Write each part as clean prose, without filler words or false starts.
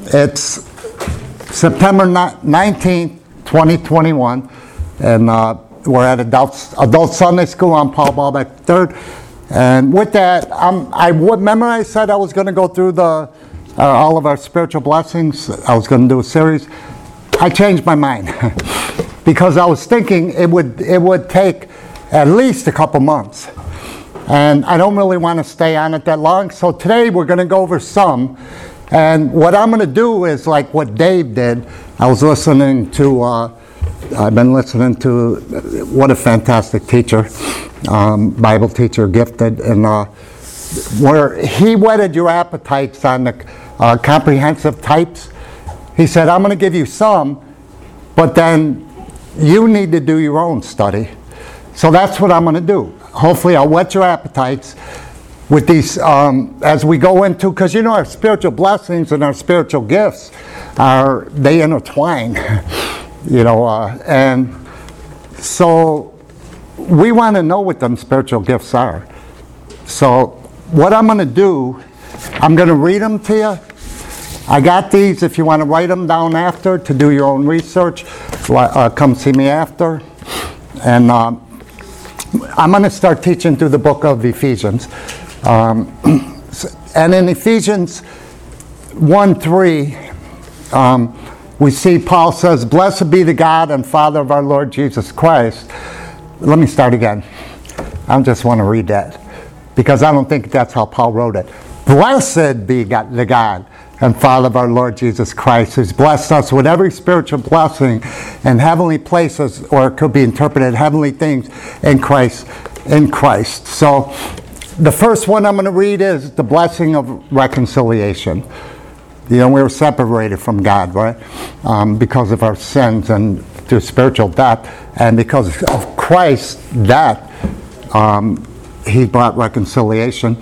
It's September 19th, 2021, and we're at Adult Sunday School on Paul Ballbeck III. And with that, remember I said I was going to go through all of our spiritual blessings. I was going to do a series. I changed my mind because I was thinking it would take at least a couple months. And I don't really want to stay on it that long. So today we're going to go over some. And what I'm going to do is like what Dave did. I've been listening to, what a fantastic teacher, Bible teacher, gifted. And where he whetted your appetites on the comprehensive types. He said, I'm going to give you some, but then you need to do your own study. So that's what I'm going to do. Hopefully I'll whet your appetites with these as we go into, because you know our spiritual blessings and our spiritual gifts they intertwine. And so we want to know what them spiritual gifts are. So what I'm going to do, I'm going to read them to you. I got these. If you want to write them down after to do your own research, come see me after. And I'm going to start teaching through the book of Ephesians. And in Ephesians 1:3, we see Paul says, "Blessed be the God and Father of our Lord Jesus Christ." Let me start again. I just want to read that because I don't think that's how Paul wrote it. Blessed be the God and Father of our Lord Jesus Christ, who's blessed us with every spiritual blessing in heavenly places, or it could be interpreted heavenly things in Christ. So the first one I'm going to read is the blessing of reconciliation. We were separated from God, right? Because of our sins and through spiritual death. And because of Christ's death, he brought reconciliation.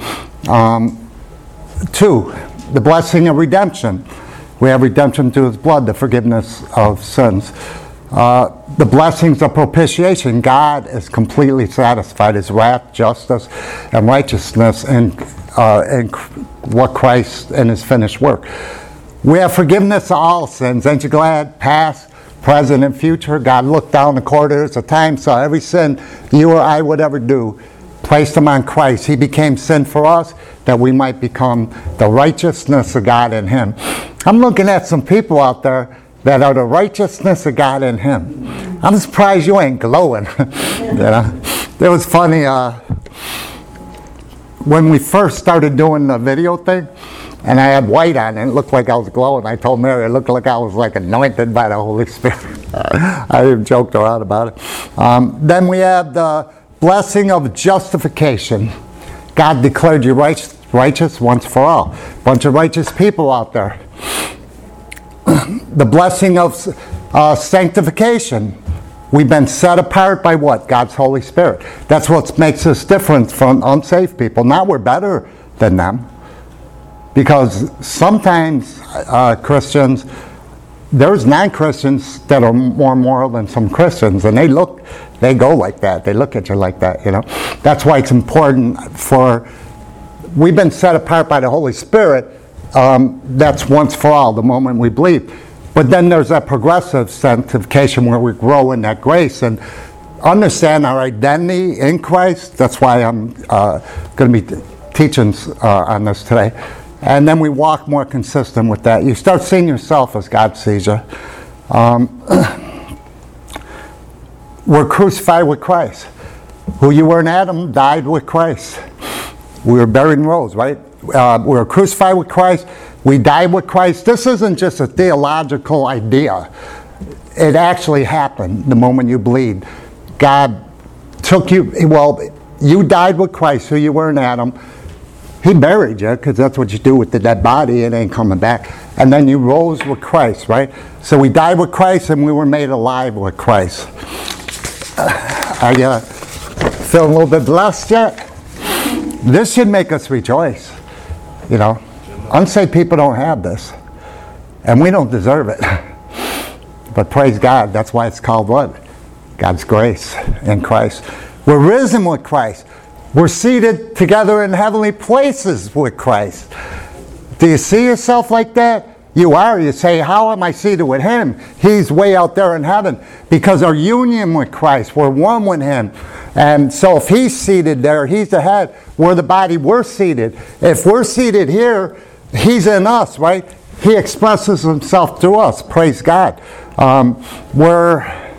2, the blessing of redemption. We have redemption through his blood, the forgiveness of sins. The blessings of propitiation. God is completely satisfied. His wrath, justice, and righteousness in what Christ and his finished work. We have forgiveness of all sins. Ain't you glad? Past, present, and future. God looked down the corridors of time, saw every sin you or I would ever do, placed them on Christ. He became sin for us that we might become the righteousness of God in him. I'm looking at some people out there that are the righteousness of God in him. I'm surprised you ain't glowing. It was funny when we first started doing the video thing, and I had white on and it looked like I was glowing. I told Mary it looked like I was like anointed by the Holy Spirit. I even joked around about it. Then we have the blessing of justification. God declared you righteous once for all. Bunch of righteous people out there. The blessing of sanctification. We've been set apart by what? God's Holy Spirit. That's what makes us different from unsaved people. Not we're better than them. Because sometimes Christians, there's non-Christians that are more moral than some Christians, and they go like that. They look at you like that, That's why it's important we've been set apart by the Holy Spirit. That's once for all, the moment we believe. But then there's that progressive sanctification where we grow in that grace and understand our identity in Christ. That's why I'm going to be teaching on this today. And then we walk more consistent with that. You start seeing yourself as God sees you. We're crucified with Christ. Who you were in Adam died with Christ. We were buried and rose, right? We were crucified with Christ. We died with Christ. This isn't just a theological idea. It actually happened the moment you believed. God took you, you died with Christ, who you were in Adam. He buried you, because that's what you do with the dead body. It ain't coming back. And then you rose with Christ, right? So we died with Christ and we were made alive with Christ. Are you feeling a little bit blessed yet? This should make us rejoice. Unsaved people don't have this. And we don't deserve it. But praise God, that's why it's called what? God's grace in Christ. We're risen with Christ. We're seated together in heavenly places with Christ. Do you see yourself like that? you are. You say, how am I seated with him? He's way out there in heaven. Because our union with Christ, we're one with him. And so if he's seated there, he's the head. We're the body, we're seated. If we're seated here, he's in us, right? He expresses himself through us. Praise God. We're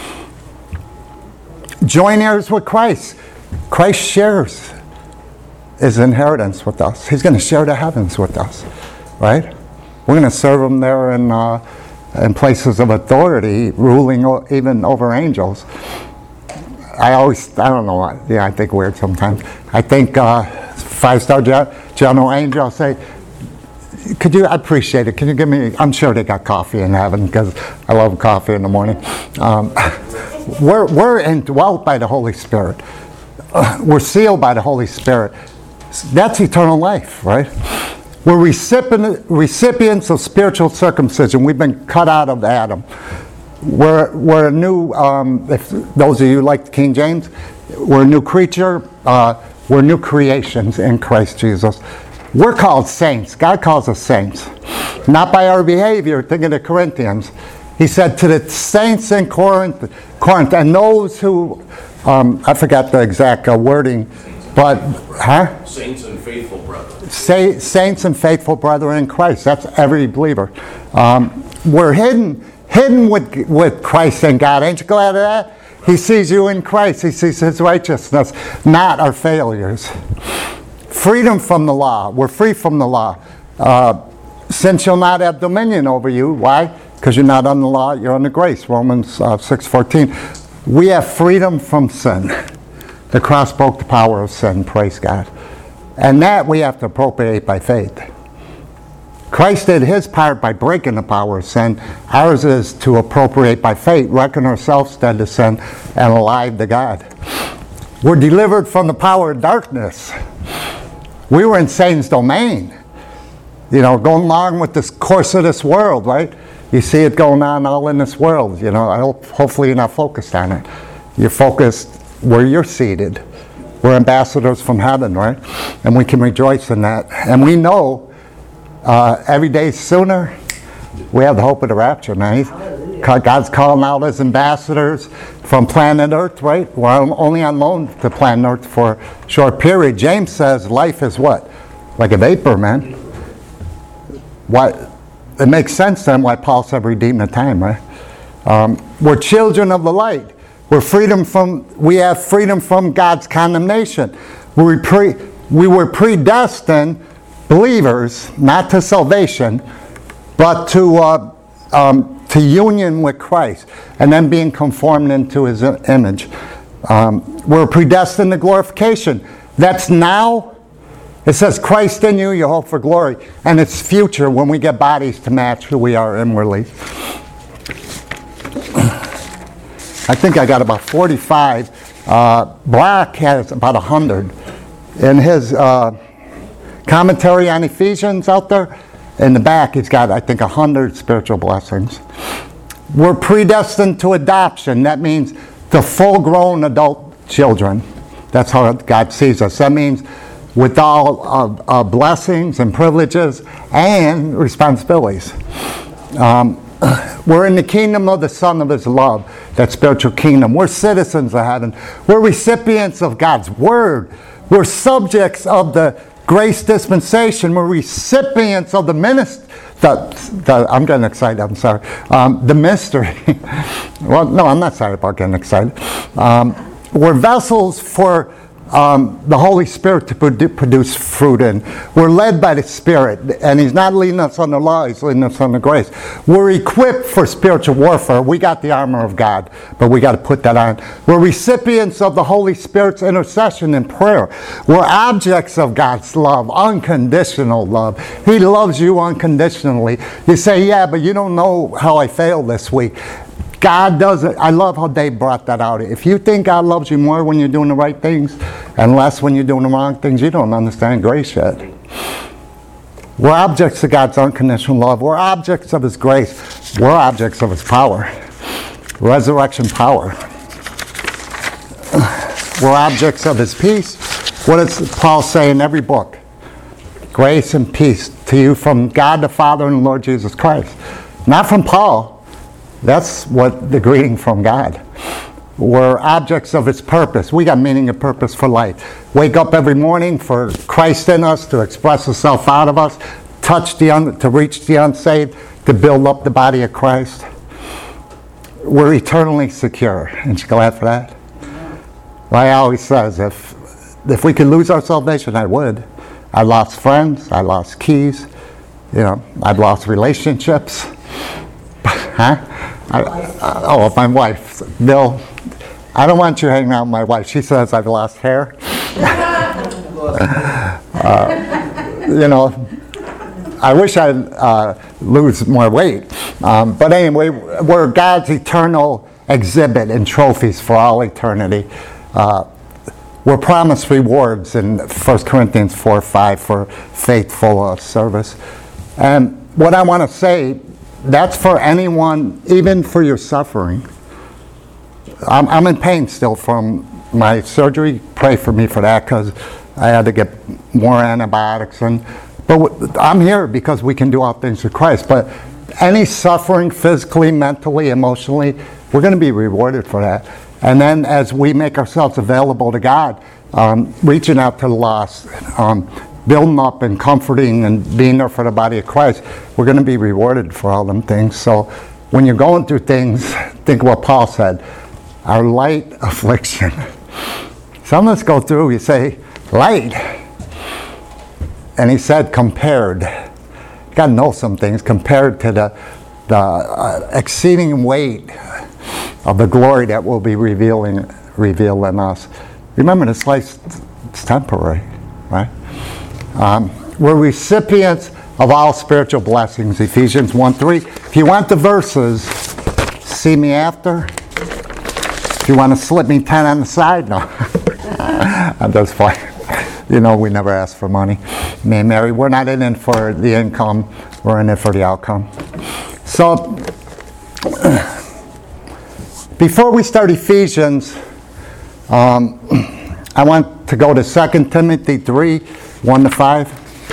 joint heirs with Christ. Christ shares his inheritance with us. He's going to share the heavens with us, right? We're going to serve him there in places of authority, ruling even over angels. I don't know what, I think weird sometimes. I think 5-star general angel, I'll say, I appreciate it. Can you give me, I'm sure they got coffee in heaven because I love coffee in the morning. We're indwelt by the Holy Spirit. We're sealed by the Holy Spirit. That's eternal life, right? We're recipients of spiritual circumcision. We've been cut out of Adam. We're a new, if those of you like King James, we're a new creature. We're new creations in Christ Jesus. We're called saints. God calls us saints. Not by our behavior. Think of the Corinthians. He said to the saints in Corinth and those who, I forgot the exact wording, but, Saints and faithful brethren. Saints and faithful brethren in Christ. That's every believer. We're hidden with Christ and God. Ain't you glad of that? He sees you in Christ. He sees his righteousness, not our failures. Freedom from the law. We're free from the law. Sin shall not have dominion over you. Why? Because you're not under the law, you're under grace. Romans 6:14. We have freedom from sin. The cross broke the power of sin, praise God. And that we have to appropriate by faith. Christ did his part by breaking the power of sin. Ours is to appropriate by faith, reckon ourselves dead to sin and alive to God. We're delivered from the power of darkness. We were in Satan's domain. Going along with this course of this world, right? You see it going on all in this world. Hopefully you're not focused on it. You're focused where you're seated. We're ambassadors from heaven, right? And we can rejoice in that. And we know every day sooner we have the hope of the rapture, man. God's calling out his ambassadors from planet Earth, right? We're only on loan to planet Earth for a short period. James says life is what? Like a vapor, man. What? It makes sense then why Paul said redeem the time, right? We're children of the light. We have freedom from God's condemnation. We were predestined believers, not to salvation, but to union with Christ, and then being conformed into his image. We're predestined to glorification. That's now. It says, Christ in you, your hope for glory. And it's future when we get bodies to match who we are inwardly. I think I got about 45. Brock has about 100. In his commentary on Ephesians out there, in the back, he's got, I think, 100 spiritual blessings. We're predestined to adoption. That means the full-grown adult children. That's how God sees us. That means with all blessings and privileges and responsibilities. We're in the kingdom of the Son of his love, that spiritual kingdom. We're citizens of heaven. We're recipients of God's word. We're subjects of the grace dispensation. We're recipients of the ministry. I'm getting excited, I'm sorry. The mystery. Well, no, I'm not sorry about getting excited. We're vessels for the Holy Spirit to produce fruit in. We're led by the Spirit, and he's not leading us on the law, he's leading us on the grace. We're equipped for spiritual warfare. We got the armor of God, but we got to put that on. We're recipients of the Holy Spirit's intercession and prayer. We're objects of God's love, unconditional love. He loves you unconditionally. You say, yeah, but you don't know how I failed this week. God does it. I love how Dave brought that out. If you think God loves you more when you're doing the right things and less when you're doing the wrong things, you don't understand grace yet. We're objects of God's unconditional love. We're objects of his grace. We're objects of his power. Resurrection power. We're objects of his peace. What does Paul say in every book? Grace and peace to you from God the Father and the Lord Jesus Christ. Not from Paul. That's what the greeting from God. We're objects of His purpose. We got meaning and purpose for life. Wake up every morning for Christ in us to express Himself out of us, to reach the unsaved, to build up the body of Christ. We're eternally secure. Aren't you glad for that? Like I always says, if we could lose our salvation, I would. I lost friends. I lost keys. I've lost relationships. Huh? My wife, Bill. I don't want you hanging out with my wife. She says I've lost hair. I wish I'd lose more weight. But anyway, we're God's eternal exhibit and trophies for all eternity. We're promised rewards in 1 Corinthians 4:5 for faithful service. And what I want to say, that's for anyone, even for your suffering. I'm in pain still from my surgery. Pray for me for that, because I had to get more antibiotics. But I'm here because we can do all things through Christ. But any suffering, physically, mentally, emotionally, we're going to be rewarded for that. And then as we make ourselves available to God, reaching out to the lost, building up and comforting and being there for the body of Christ, we're going to be rewarded for all them things. So when you're going through things, think of what Paul said, our light affliction. Some of us go through, you say, light. And he said, compared. You got to know some things, compared to the exceeding weight of the glory that will be revealed in us. Remember, this life's temporary, right? We're recipients of all spiritual blessings, Ephesians 1:3. If you want the verses, see me after. If you want to slip me 10 on the side, no. I'm just fine. We never ask for money. Me and Mary, we're not in it for the income. We're in it for the outcome. So, before we start Ephesians, I want to go to 2 Timothy 3, 1-5.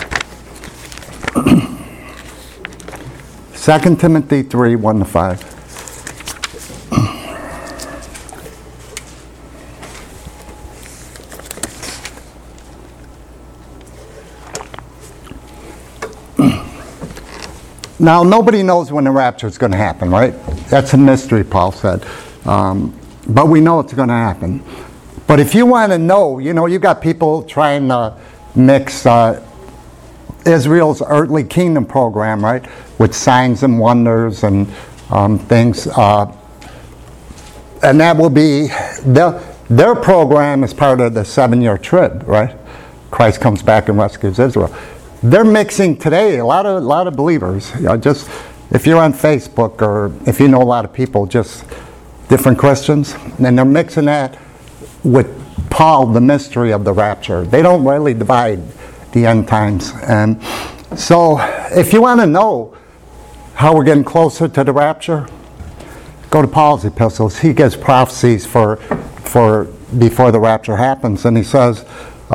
2 Timothy 3, 1-5. Now, nobody knows when the rapture is going to happen, right? That's a mystery, Paul said. But we know it's going to happen. But if you want to know, you got people trying to mix Israel's earthly kingdom program, right, with signs and wonders and things. And that will be, their program is part of the 7-year trib, right? Christ comes back and rescues Israel. They're mixing today, a lot of believers, just if you're on Facebook or if you know a lot of people, just different Christians, and they're mixing that with Paul, the mystery of the rapture. They don't really divide the end times. And so if you want to know how we're getting closer to the rapture, go to Paul's epistles. He gives prophecies for before the rapture happens, and he says,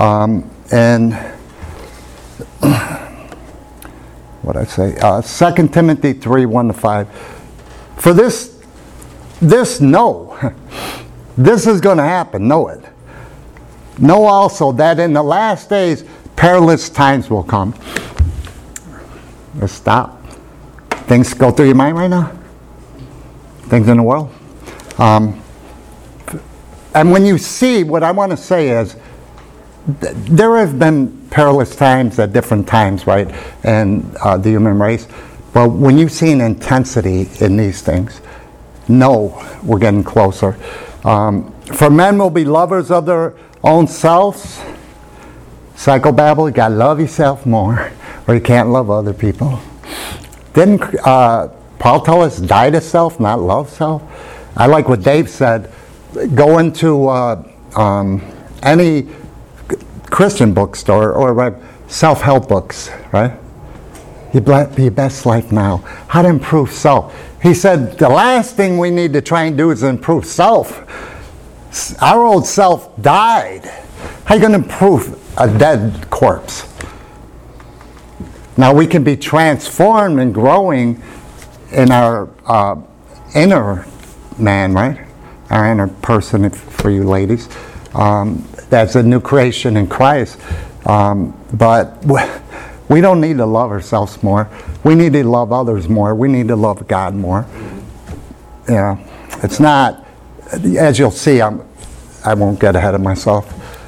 what I say, 2 Timothy 3, 1-5. For this know, this is going to happen, know it. Know also that in the last days, perilous times will come. Let's stop. Things go through your mind right now? Things in the world? And when you see, what I want to say is, there have been perilous times at different times, right, in the human race. But when you see an intensity in these things, know we're getting closer. For men will be lovers of their own selves. Psychobabble, you got to love yourself more, or you can't love other people. Didn't Paul tell us, die to self, not love self? I like what Dave said. Go into any Christian bookstore or self-help books, right? Your best life now. How to improve self. He said the last thing we need to try and do is improve self. Our old self died. How are you going to improve a dead corpse? Now we can be transformed and growing in our inner man, right? Our inner person, for you ladies. That's a new creation in Christ. But we don't need to love ourselves more. We need to love others more. We need to love God more. Yeah, it's not, as you'll see, I won't get ahead of myself.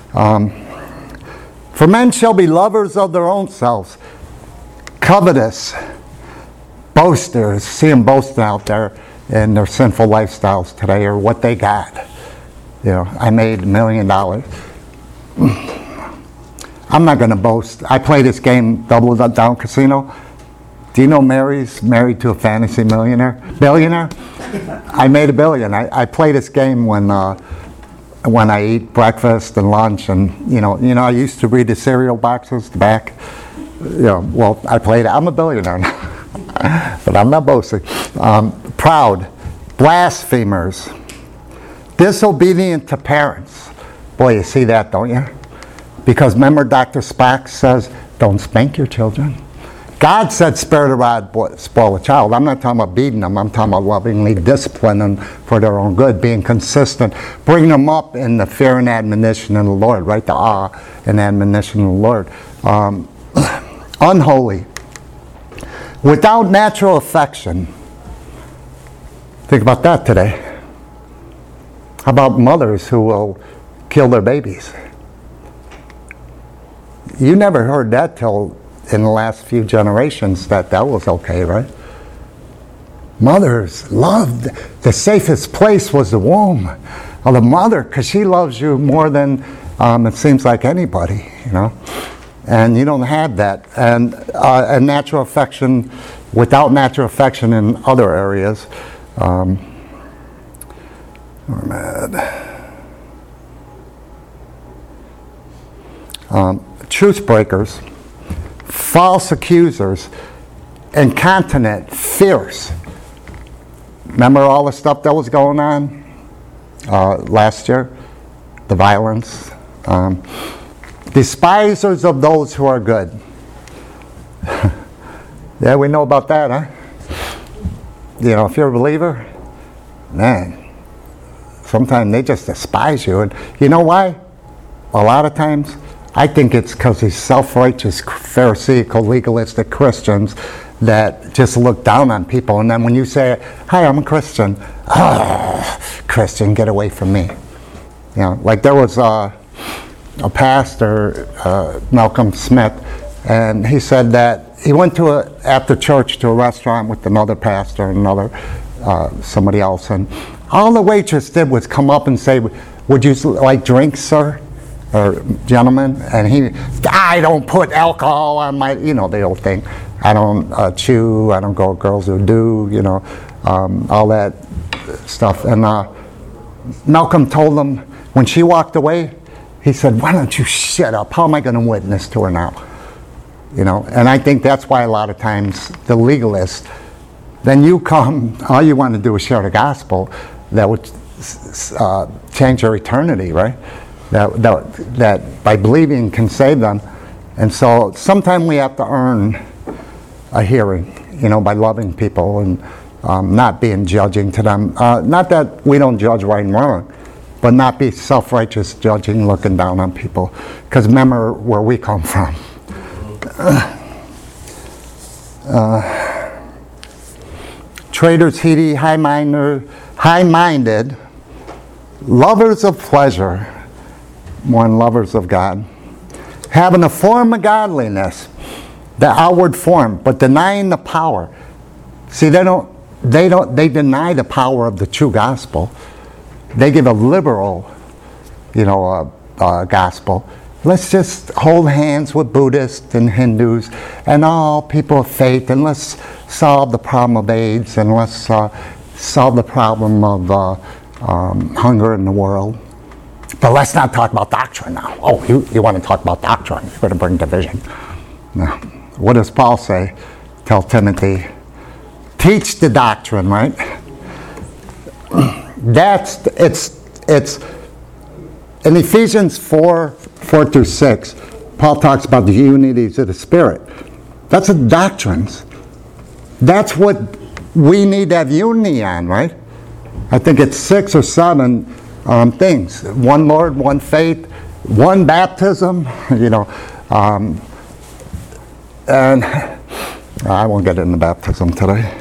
For men shall be lovers of their own selves, covetous, boasters. See them boasting out there in their sinful lifestyles today, or what they got. You know, I made $1 million. I'm not going to boast. I play this game, Double Down Casino. Do you know Mary's married to a fantasy billionaire? I made $1 billion. I play this game when I eat breakfast and lunch, and you know, I used to read the cereal boxes, the back. You know, well, I played. I'm a billionaire now, but I'm not boasting. Proud, blasphemers, disobedient to parents. Boy, you see that, don't you? Because remember, Dr. Spock says, "Don't spank your children." God said, "Spare the rod, spoil a child." I'm not talking about beating them. I'm talking about lovingly disciplining them for their own good, being consistent, bringing them up in the fear and admonition of the Lord, right? The awe and admonition of the Lord. Unholy, without natural affection. Think about that today. How about mothers who will kill their babies? You never heard that till in the last few generations that was okay, right? Mothers loved, the safest place was the womb of the mother, because she loves you more than it seems like anybody, you know. And you don't have that. And natural affection, without natural affection in other areas. Truth breakers, false accusers, incontinent, fierce. Remember all the stuff that was going on last year? The violence. Despisers of those who are good. Yeah, we know about that, huh? You know, if you're a believer, man, sometimes they just despise you. And you know why? A lot of times, I think it's because these self-righteous, pharisaical, legalistic Christians that just look down on people. And then when you say, "Hi, I'm a Christian," Christian, get away from me. You know, like there was a pastor, Malcolm Smith, and he said that he went to after church to a restaurant with another pastor and somebody else, and all the waitress did was come up and say, "Would you like drinks, sir? Or gentlemen?" And "I don't put alcohol on my," you know, the old thing. "I don't chew, I don't go with girls who do," you know, all that stuff. And Malcolm told him, when she walked away, he said, "Why don't you shut up? How am I going to witness to her now?" You know, and I think that's why a lot of times the legalists, then you come, all you want to do is share the gospel that would change your eternity, right? That by believing can save them. And so sometimes we have to earn a hearing, you know, by loving people and not being judging to them. Not that we don't judge right and wrong, but not be self-righteous judging, looking down on people. Because remember where we come from. Traitors, heady, high-minded, lovers of pleasure more than lovers of God, having a form of godliness, the outward form, but denying the power. See, they deny the power of the true gospel. They give a liberal, you know, gospel. Let's just hold hands with Buddhists and Hindus and all people of faith, and let's solve the problem of AIDS, and let's solve the problem of hunger in the world. But let's not talk about doctrine now. Oh, you want to talk about doctrine? You're going to bring division. No. What does Paul say? Tell Timothy, teach the doctrine, right? It's in Ephesians 4:4-6, Paul talks about the unities of the Spirit. That's the doctrines. That's what we need to have unity on, right? I think it's 6 or 7 things. One Lord, one faith, one baptism, and I won't get into baptism today.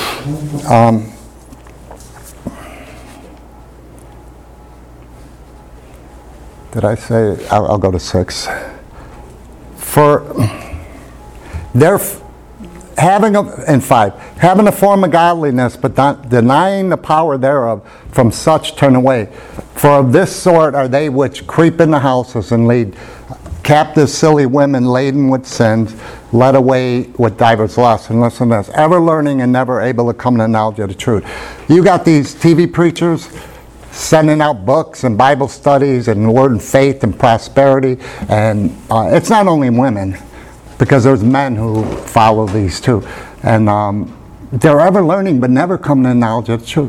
Did I say, I'll go to 6. And 5, having a form of godliness, but not denying the power thereof, from such turn away. For of this sort are they which creep into houses and lead captive silly women laden with sins, led away with divers lusts. And listen to this, ever learning and never able to come to the knowledge of the truth. You got these TV preachers sending out books and Bible studies and Word and Faith and Prosperity, and it's not only women, because there's men who follow these too. And they're ever learning but never come to the knowledge of the truth.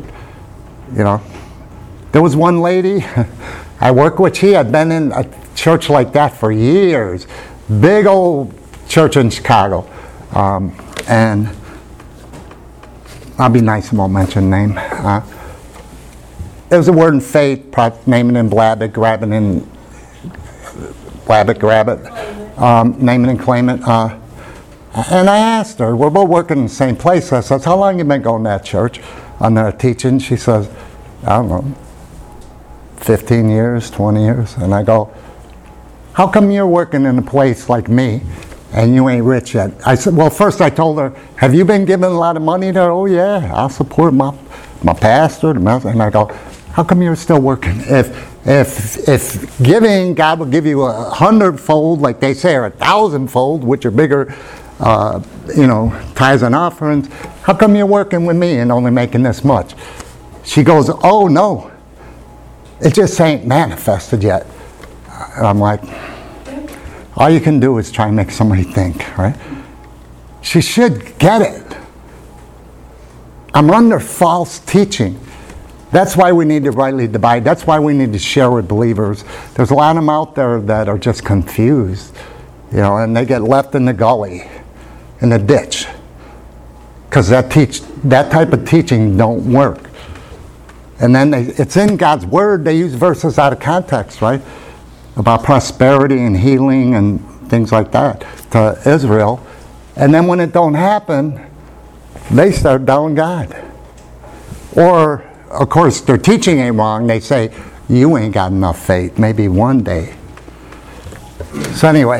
There was one lady I work with, she had been in a church like that for years. Big old church in Chicago. And I'll be nice and won't mention name. It was a Word and Faith, naming and blabbing, grabbing and grab it. Name it and claim it. And I asked her, we're both working in the same place. I said, how long have you been going to that church on their teaching? She says, I don't know, 15 years, 20 years. And I go, how come you're working in a place like me and you ain't rich yet? I said, well, first I told her, have you been giving a lot of money there? Oh yeah, I'll support my pastor. And I go, how come you're still working? If giving, God will give you 100-fold, like they say, or 1,000-fold, which are bigger, tithes and offerings. How come you're working with me and only making this much? She goes, oh no, it just ain't manifested yet. And I'm like, all you can do is try and make somebody think, right? She should get it. I'm under false teaching. That's why we need to rightly divide. That's why we need to share with believers. There's a lot of them out there that are just confused, and they get left in the gully, in the ditch, because that type of teaching don't work. And then it's in God's Word. They use verses out of context, right, about prosperity and healing and things like that to Israel. And then when it don't happen, they start doubting God. Or, of course, their teaching ain't wrong. They say, you ain't got enough faith. Maybe one day. So anyway,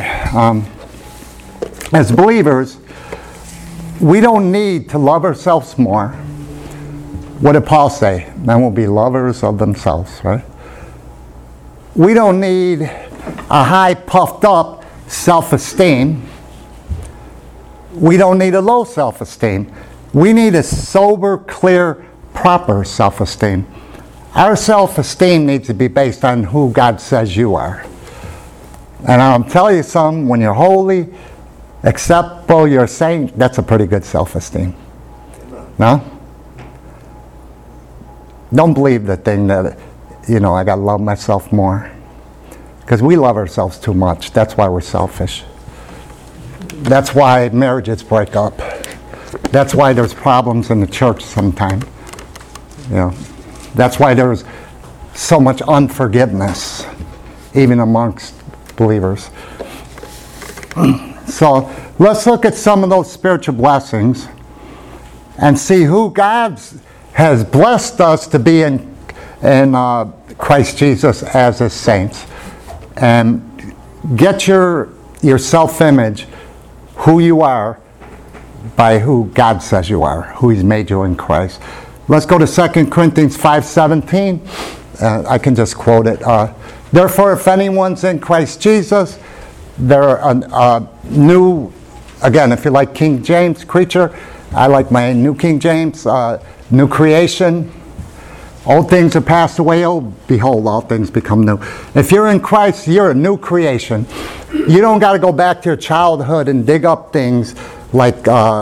as believers, we don't need to love ourselves more. What did Paul say? Men will be lovers of themselves, right? We don't need a high, puffed up self-esteem. We don't need a low self-esteem. We need a sober, clear, proper self-esteem. Our self-esteem needs to be based on who God says you are. And I'll tell you something, when you're holy, acceptable, you're a saint, that's a pretty good self-esteem. No? Don't believe the thing that, I gotta love myself more. Because we love ourselves too much. That's why we're selfish. That's why marriages break up. That's why there's problems in the church sometimes. That's why there's so much unforgiveness, even amongst believers. So let's look at some of those spiritual blessings and see who God has blessed us to be in Christ Jesus as His saints. And get your self-image, who you are, by who God says you are, who He's made you in Christ. Let's go to 2 Corinthians 5:17. I can just quote it. Therefore, if anyone's in Christ Jesus, they're a new, again, if you like King James, creature. I like my New King James, new creation. Old things are passed away. Oh, behold, all things become new. If you're in Christ, you're a new creation. You don't got to go back to your childhood and dig up things like,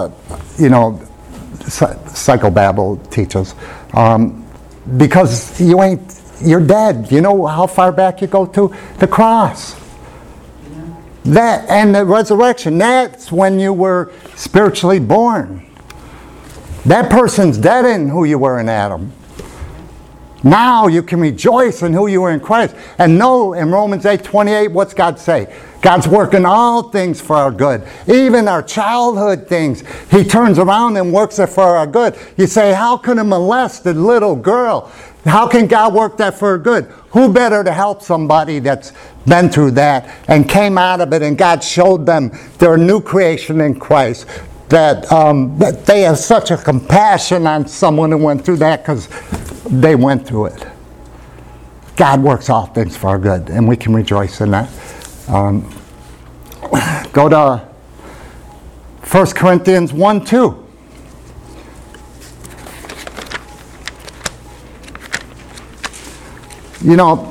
psychobabble teaches. Because you're dead. You know how far back you go to? The cross. That and the resurrection, that's when you were spiritually born. That person's dead in who you were in Adam. Now you can rejoice in who you were in Christ. And know in Romans 8:28, what's God say? God's working all things for our good. Even our childhood things. He turns around and works it for our good. You say, how can a molested little girl, how can God work that for her good? Who better to help somebody that's been through that and came out of it, and God showed them their new creation in Christ. That they have such a compassion on someone who went through that because they went through it. God works all things for our good, and we can rejoice in that. Go to 1 Corinthians 1:2. You know,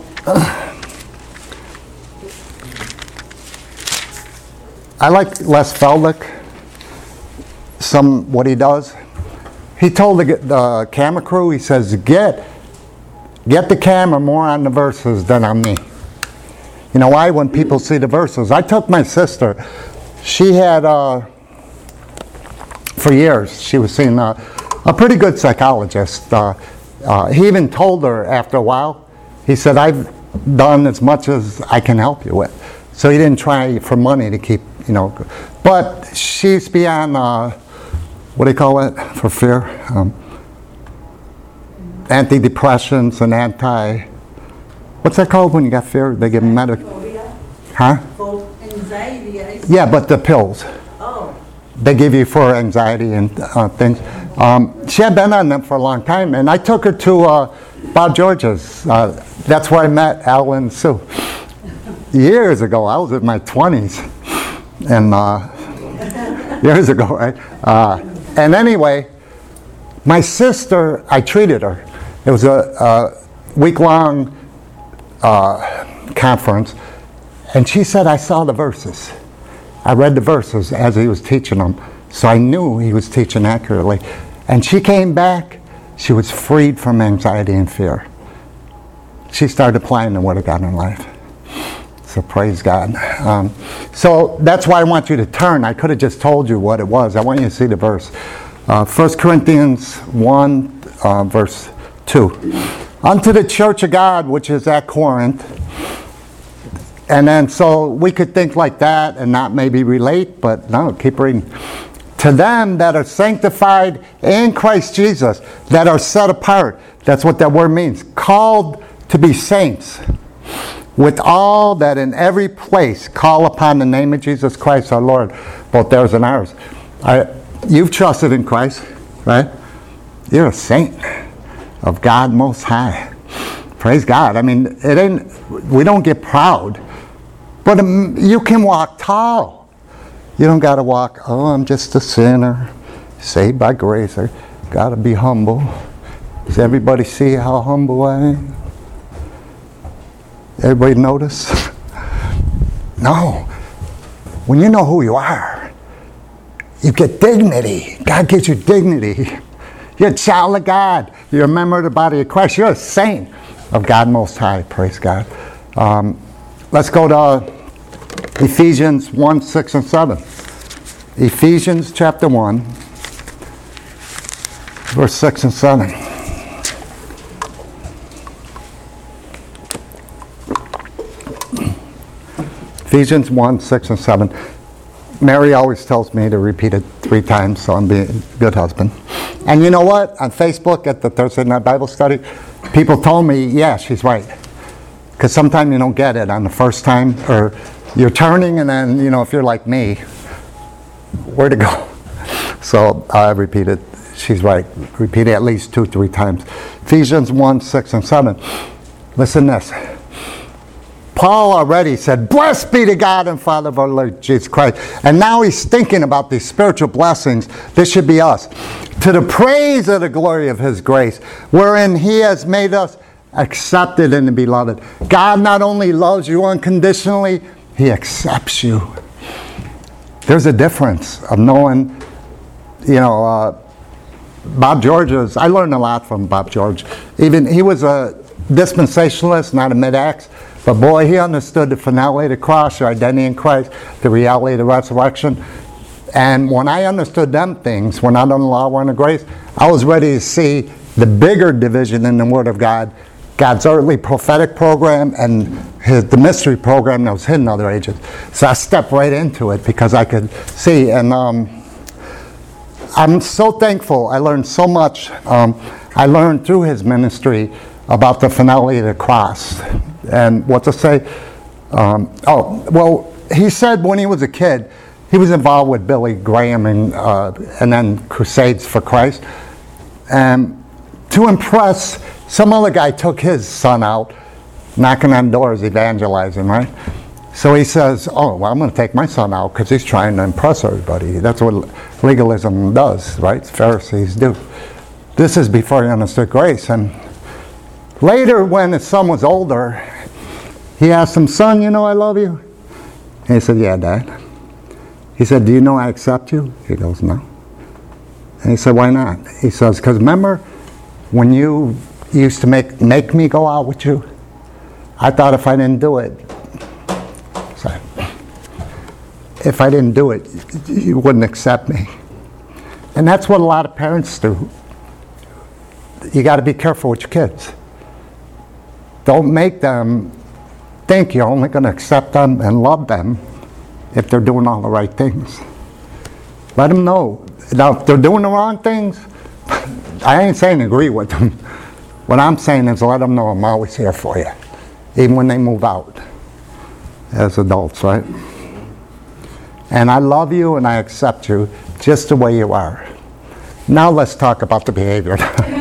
I like Les Feldick. What he does. He told the camera crew, he says, get the camera more on the verses than on me. You know why? When people see the verses. I took my sister. She had, for years, she was seeing a pretty good psychologist. He even told her after a while, he said, I've done as much as I can help you with. So he didn't try for money to keep, But she's beyond, what do you call it for fear? Antidepressants and what's that called when you got fear? They give Huh? For anxiety. Yeah, but the pills. Oh. They give you for anxiety and things. She had been on them for a long time, and I took her to Bob George's. That's where I met Alan Sue. Years ago, I was in my 20s. And years ago, right? And anyway, my sister, I treated her. It was a week-long conference, and she said, I saw the verses. I read the verses as he was teaching them, so I knew he was teaching accurately. And she came back, she was freed from anxiety and fear. She started applying the Word of God in her life. So praise God. So that's why I want you to turn. I could have just told you what it was. I want you to see the verse. 1 Corinthians 1, verse 2. Unto the church of God, which is at Corinth. And then so we could think like that and not maybe relate, but no, keep reading. To them that are sanctified in Christ Jesus, that are set apart. That's what that word means. Called to be saints. With all that in every place call upon the name of Jesus Christ our Lord, both theirs and ours. You've trusted in Christ, right? You're a saint of God Most High. Praise God. I mean, we don't get proud, but you can walk tall. You don't got to walk, oh, I'm just a sinner, saved by grace. I got to be humble. Does everybody see how humble I am? Everybody notice? No. When you know who you are, you get dignity. God gives you dignity. You're a child of God. You're a member of the body of Christ. You're a saint of God Most High. Praise God. Let's go to Ephesians 1, 6, and 7. Ephesians chapter 1, verse 6 and 7. Ephesians 1, 6, and 7. Mary always tells me to repeat it 3 times, so I'm being a good husband. And you know what? On Facebook at the Thursday Night Bible Study, people told me, yeah, she's right. Because sometimes you don't get it on the first time, or you're turning, and then, if you're like me, where to go? So I repeated, she's right. Repeat it at least 2-3 times. Ephesians 1, 6, and 7. Listen to this. Paul already said, blessed be the God and Father of our Lord Jesus Christ. And now he's thinking about these spiritual blessings. This should be us. To the praise of the glory of his grace, wherein he has made us accepted in the beloved. God not only loves you unconditionally, he accepts you. There's a difference of knowing, Bob George's, I learned a lot from Bob George. Even he was a dispensationalist, not a mid-acts. But boy, he understood the finality of the cross, your identity in Christ, the reality of the resurrection. And when I understood them things, when I done the law, we're under grace, I was ready to see the bigger division in the Word of God, God's early prophetic program and the mystery program that was hidden in other ages. So I stepped right into it because I could see. And I'm so thankful. I learned so much. I learned through his ministry about the finality of the cross. And what to say? He said when he was a kid, he was involved with Billy Graham and then Crusades for Christ. And to impress, some other guy took his son out, knocking on doors, evangelizing, right? So he says, oh, well, I'm going to take my son out because he's trying to impress everybody. That's what legalism does, right? Pharisees do. This is before he understood grace. And later, when his son was older, he asked him, son, you know I love you? And he said, yeah, Dad. He said, do you know I accept you? He goes, no. And he said, why not? He says, because remember when you used to make me go out with you? I thought if I didn't do it, you wouldn't accept me. And that's what a lot of parents do. You got to be careful with your kids. Don't make them think you're only going to accept them and love them if they're doing all the right things. Let them know. Now, if they're doing the wrong things, I ain't saying agree with them. What I'm saying is let them know I'm always here for you, even when they move out as adults, right? And I love you and I accept you just the way you are. Now let's talk about the behavior.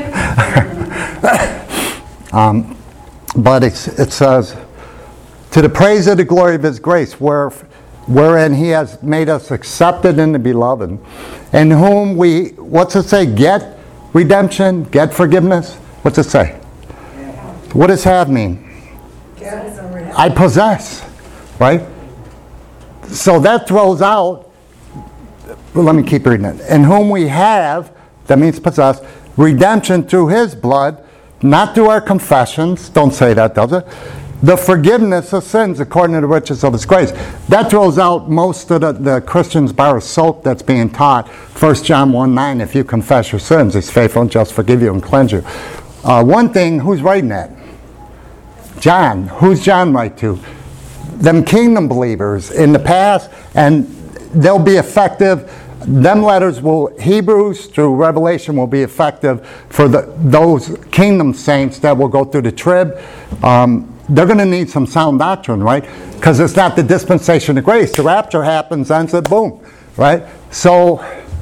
But it says, to the praise of the glory of his grace, wherein he has made us accepted in the beloved, in whom we, what's it say, get redemption, get forgiveness? What's it say? What does have mean? I possess, right? So that throws out, well, let me keep reading it. In whom we have, that means possess, redemption through his blood, not through our confessions. Don't say that, does it? The forgiveness of sins according to the riches of his grace. That throws out most of the Christian's bar of soap that's being taught. 1 John 1:9, if you confess your sins, he's faithful and just forgive you and cleanse you. One thing, who's writing that? John. Who's John write to? Them kingdom believers in the past, and they'll be effective. Them letters Hebrews through Revelation will be effective for those kingdom saints that will go through the trib. They're going to need some sound doctrine, right? Because it's not the dispensation of grace. The rapture happens and said, boom, right? So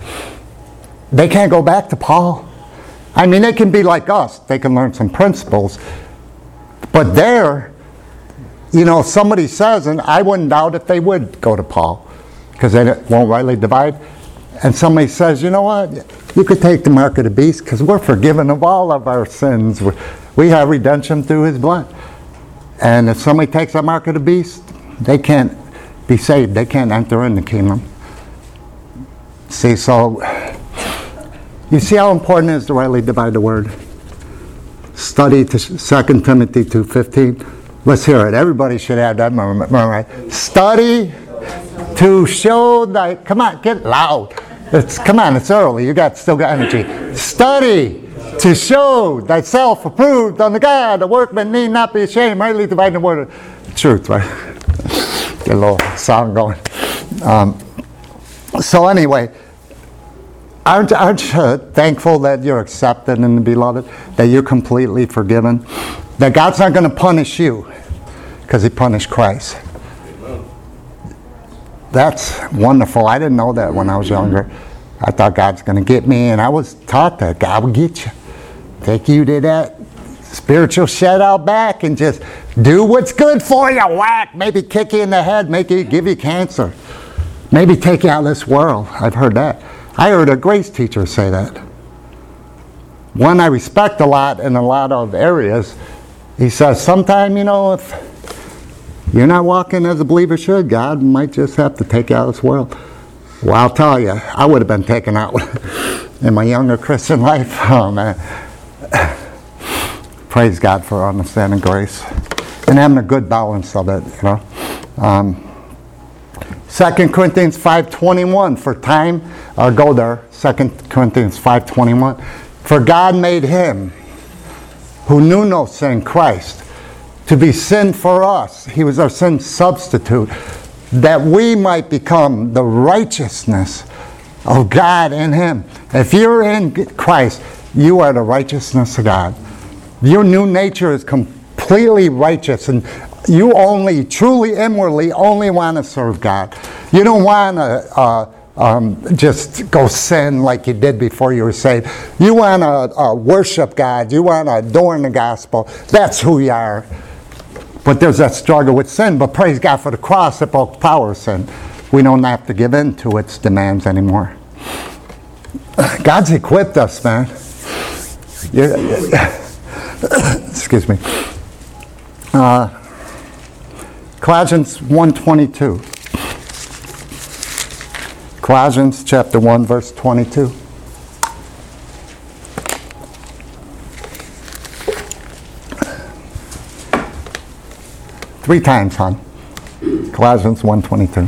they can't go back to Paul. I mean, they can be like us. They can learn some principles. But there, somebody says, and I wouldn't doubt if they would go to Paul, because they won't rightly divide. And somebody says, you know what? You could take the mark of the beast because we're forgiven of all of our sins. We have redemption through his blood. And if somebody takes that mark of the beast, they can't be saved. They can't enter in the kingdom. See, so you see how important it is to rightly divide the word? Study to 2 Timothy 2:15. Let's hear it. Everybody should have that memorized. Study to show thy... Come on, get loud. Come on, it's early. Still got energy. Study to show thyself approved unto God, a workman need not be ashamed, rightly dividing the word of truth, right? Get a little song going. So anyway, aren't you thankful that you're accepted in the beloved, that you're completely forgiven, that God's not going to punish you because he punished Christ? That's wonderful. I didn't know that when I was younger. I thought God's going to get me, and I was taught that God would get you. Take you to that spiritual shed out back and just do what's good for you. Whack. Maybe kick you in the head. Give you cancer. Maybe take you out of this world. I've heard that. I heard a grace teacher say that. One I respect a lot in a lot of areas. He says, sometime, if you're not walking as a believer should, God might just have to take you out of this world. Well, I'll tell you, I would have been taken out in my younger Christian life. Oh, man. Praise God for understanding grace. and having a good balance of it, 2 Corinthians 5:21, for time, I'll go there, 2 Corinthians 5:21. For God made him who knew no sin, Christ, to be sin for us. He was our sin substitute, that we might become the righteousness of God in him. If you're in Christ, you are the righteousness of God. Your new nature is completely righteous, and you only, truly, inwardly, only want to serve God. You don't want to just go sin like you did before you were saved. You want to worship God. You want to adorn the gospel. That's who you are. But there's that struggle with sin. But praise God for the cross that broke the power of sin. We don't have to give in to its demands anymore. God's equipped us, man. Excuse me. Colossians 1:22. Colossians chapter 1, verse 22. Three times, hon. Colossians 1:22.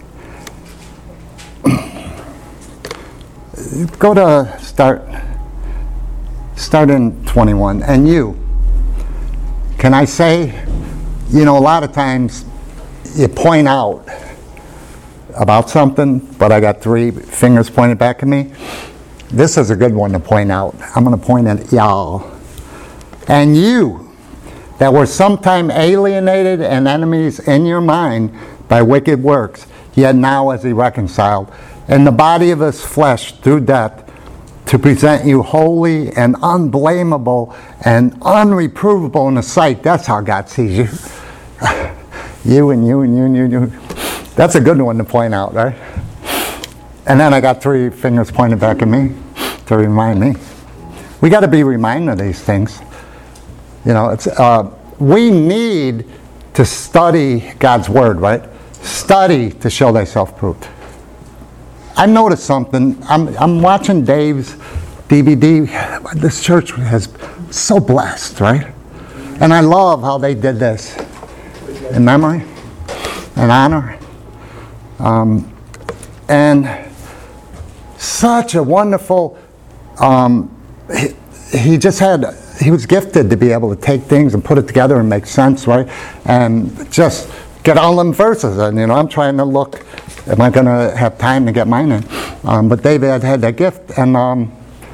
Go to start in 21. And you, can I say, a lot of times you point out about something, but I got three fingers pointed back at me. This is a good one to point out. I'm going to point at y'all. And you, that were sometime alienated and enemies in your mind by wicked works, yet now is he reconciled in the body of his flesh through death, to present you holy and unblameable and unreprovable in the sight. That's how God sees you. You and you and you and you and you. That's a good one to point out, right? And then I got three fingers pointed back at me to remind me. We got to be reminded of these things. We need to study God's Word, right? Study to show thyself approved. I noticed something. I'm watching Dave's DVD. This church has so blessed, right? And I love how they did this in memory and honor. And such a wonderful, he was gifted to be able to take things and put it together and make sense, right? And just get all them verses. And, I'm trying to look, am I going to have time to get mine in? But David had that gift. And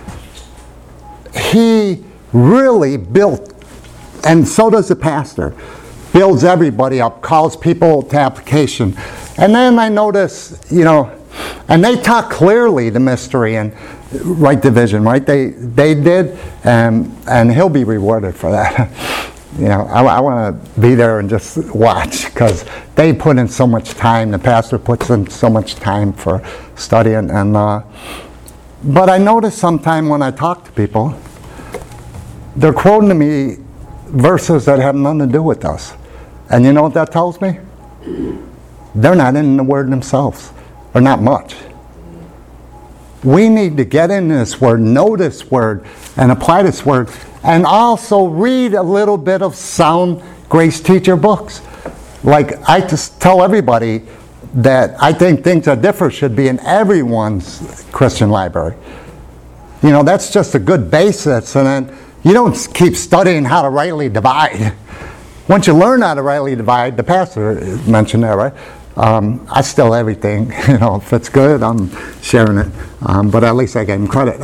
he really built, and so does the pastor, builds everybody up, calls people to application. And then I notice, and they taught clearly the mystery and right division, right? They did, and he'll be rewarded for that. I want to be there and just watch, because they put in so much time. The pastor puts in so much time for studying. But I notice sometime when I talk to people, they're quoting to me verses that have nothing to do with us. And you know what that tells me? They're not in the Word themselves, or not much. We need to get in this Word, know this Word, and apply this Word, and also read a little bit of sound Grace Teacher books. Like, I just tell everybody that I think Things That Differ should be in everyone's Christian library. That's just a good basis, and then you don't keep studying how to rightly divide. Once you learn how to rightly divide, the pastor mentioned that, right? I steal everything. If it's good, I'm sharing it. But at least I gave him credit.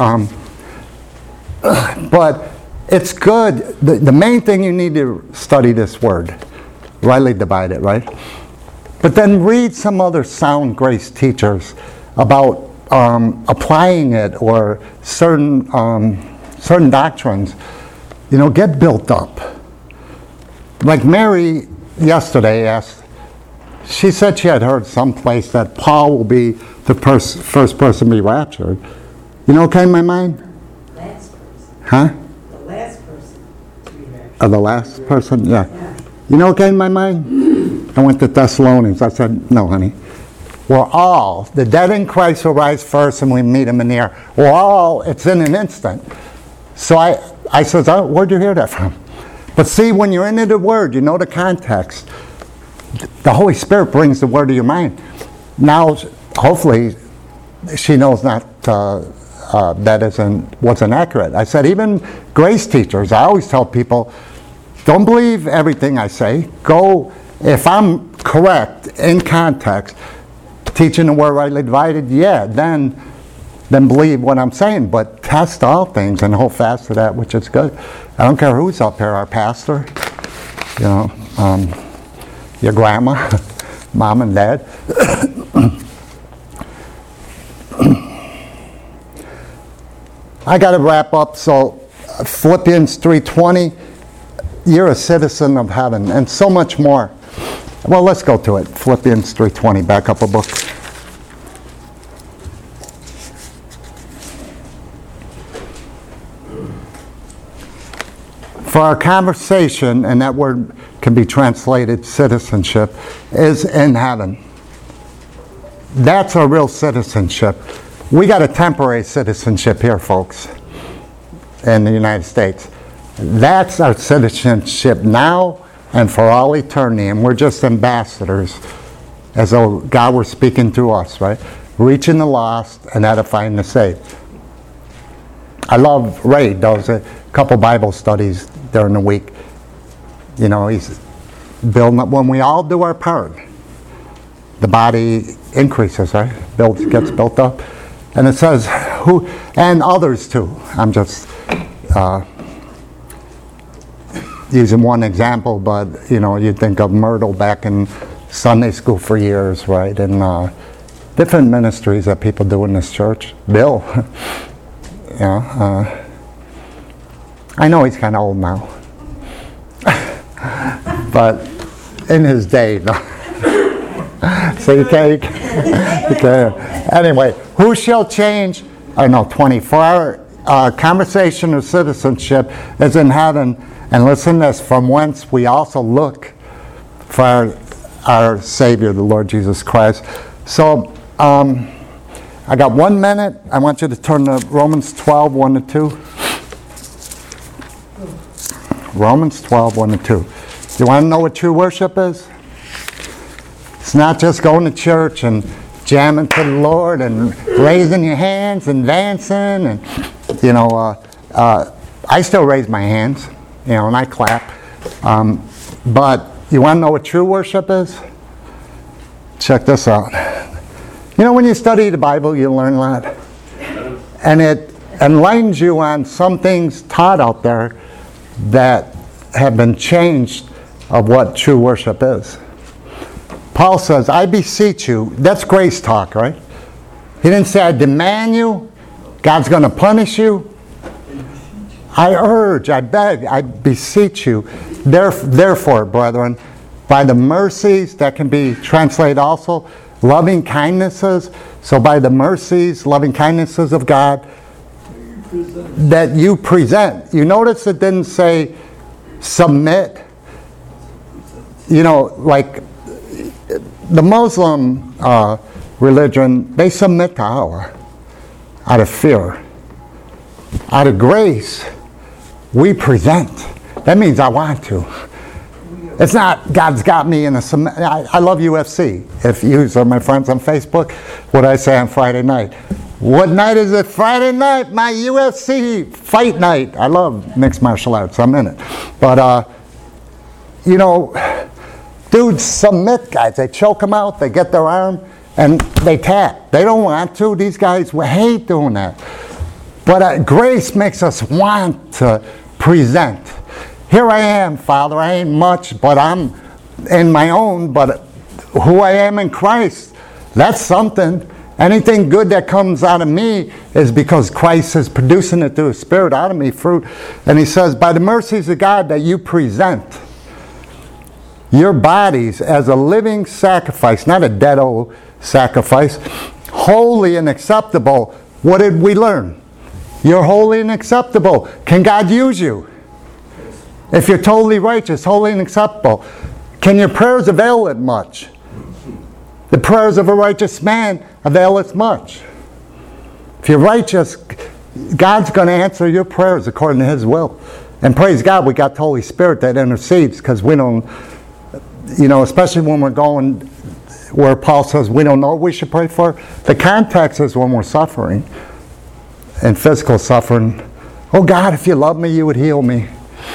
But it's good. The main thing you need to study this Word. Rightly divide it, right? But then read some other sound grace teachers about applying it, or certain doctrines. Get built up. Like Mary yesterday asked, she said she had heard someplace that Paul will be the first person to be raptured. What came in my mind? Last person. Huh? The last person to be raptured. The last person? Yeah. What came in my mind? I went to Thessalonians. I said, no, honey. The dead in Christ will rise first, and we meet him in the air. It's in an instant. So I said, where'd you hear that from? But see, when you're into the Word, you know the context. The Holy Spirit brings the Word to your mind. Now, hopefully, she knows not that wasn't accurate. I said, even grace teachers, I always tell people, don't believe everything I say. Go, if I'm correct in context, teaching the Word rightly divided, yeah, then believe what I'm saying. But test all things and hold fast to that which is good. I don't care who's up here, our pastor, you know, your grandma, mom and dad. I got to wrap up. So Philippians 3:20, you're a citizen of heaven, and so much more. Well, let's go to it. Philippians 3:20, back up a book. For our conversation, and that word can be translated citizenship, is in heaven. That's our real citizenship. We got a temporary citizenship here, folks, in the United States. That's our citizenship now and for all eternity, and we're just ambassadors, as though God were speaking through us, right? Reaching the lost and edifying the saved. I love Ray does a couple Bible studies during the week. You know, he's building up. When we all do our part, the body increases, right? Gets built up. And it says, who, and others too. I'm just using one example, but you know, you think of Myrtle back in Sunday school for years, right? And different ministries that people do in this church. Bill, yeah. I know he's kind of old now, but in his day, no. So you can't. Anyway, who shall change? I know 20. For our conversation of citizenship is in heaven, and listen to this: from whence we also look for our Savior, the Lord Jesus Christ. So, I got 1 minute. I want you to turn to Romans 12, 1 to 2. Romans 12, 1 to 2. You want to know what true worship is? It's not just going to church and jamming to the Lord and raising your hands and dancing. And, you know, I still raise my hands, you know, and I clap. But you want to know what true worship is? Check this out. You know, when you study the Bible, you learn a lot. And it enlightens you on some things taught out there that have been changed of what true worship is. Paul says, I beseech you. That's grace talk, right? He didn't say, I demand you. God's going to punish you. I urge, I beg, I beseech you. Therefore, brethren, by the mercies, that can be translated also, loving kindnesses. So by the mercies, loving kindnesses of God, that you present. You notice it didn't say submit. You know, like the Muslim religion, they submit to Allah out of fear. Out of grace, we present. That means I want to. It's not God's got me in a submit. I love UFC. If you are my friends on Facebook, what I say on Friday night. What night is it? Friday night, my UFC fight night. I love mixed martial arts. I'm in it. But, you know, dudes submit guys. They choke them out. They get their arm and they tap. They don't want to. These guys hate doing that. But grace makes us want to present. Here I am, Father. I ain't much, but I'm in my own. But who I am in Christ, that's something. Anything good that comes out of me is because Christ is producing it through His Spirit out of me, fruit. And He says, by the mercies of God that you present your bodies as a living sacrifice, not a dead-o sacrifice, holy and acceptable. What did we learn? You're holy and acceptable. Can God use you? If you're totally righteous, holy and acceptable, can your prayers avail it much? The prayers of a righteous man availeth much. If you're righteous, God's going to answer your prayers according to His will. And praise God, we got the Holy Spirit that intercedes, because we don't, especially when we're going where Paul says we don't know what we should pray for. The context is when we're suffering, and physical suffering. Oh God, if you love me, you would heal me.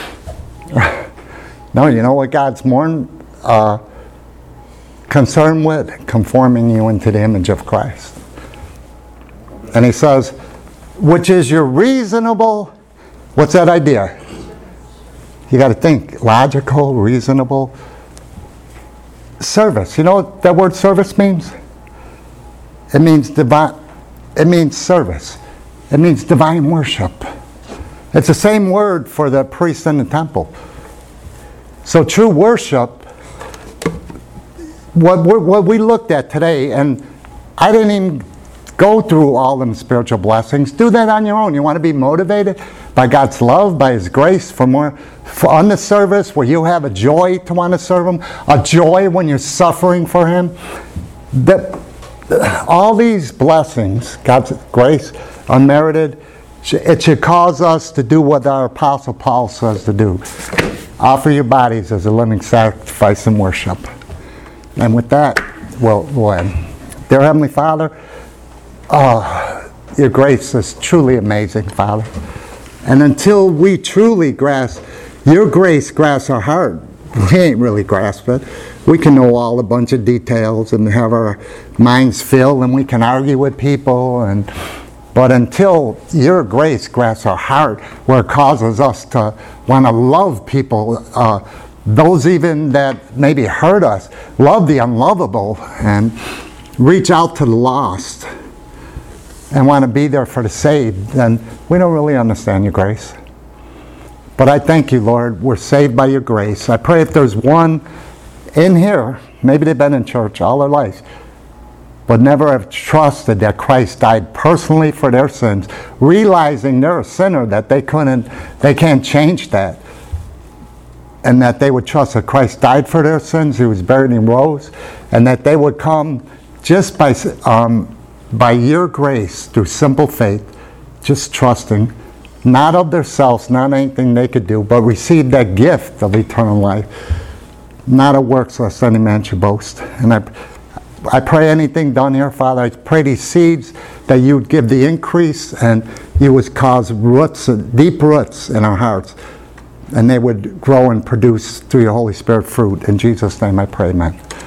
No, you know what God's more concerned with? Conforming you into the image of Christ. And he says, which is your reasonable, what's that idea? You got to think, logical, reasonable service. You know what that word service means? It means divine. It means service. It means divine worship. It's the same word for the priest in the temple. So true worship, what we looked at today, and I didn't even go through all them spiritual blessings. Do that on your own. You want to be motivated by God's love, by His grace, on the service where you have a joy to want to serve Him, a joy when you're suffering for Him. All these blessings, God's grace, unmerited, it should cause us to do what our Apostle Paul says to do. Offer your bodies as a living sacrifice and worship. And with that, we'll end. Dear Heavenly Father, your grace is truly amazing, Father. And until we truly grasp your grace, grasp our heart, we ain't really grasp it. We can know all a bunch of details and have our minds filled, and we can argue with people, but until your grace grasps our heart, where it causes us to want to love people, those even that maybe hurt us, love the unlovable, and reach out to the lost, and want to be there for the saved, then we don't really understand your grace. But I thank you, Lord, we're saved by your grace. I pray if there's one in here, maybe they've been in church all their life, but never have trusted that Christ died personally for their sins, realizing they're a sinner, that they can't change that, and that they would trust that Christ died for their sins, He was buried and rose, and that they would come just by your grace, through simple faith, just trusting, not of themselves, not anything they could do, but receive that gift of eternal life, not of works lest any man should boast. And I pray anything done here, Father, I pray these seeds that you would give the increase, and you would cause roots, deep roots in our hearts, and they would grow and produce through your Holy Spirit fruit. In Jesus' name I pray, amen.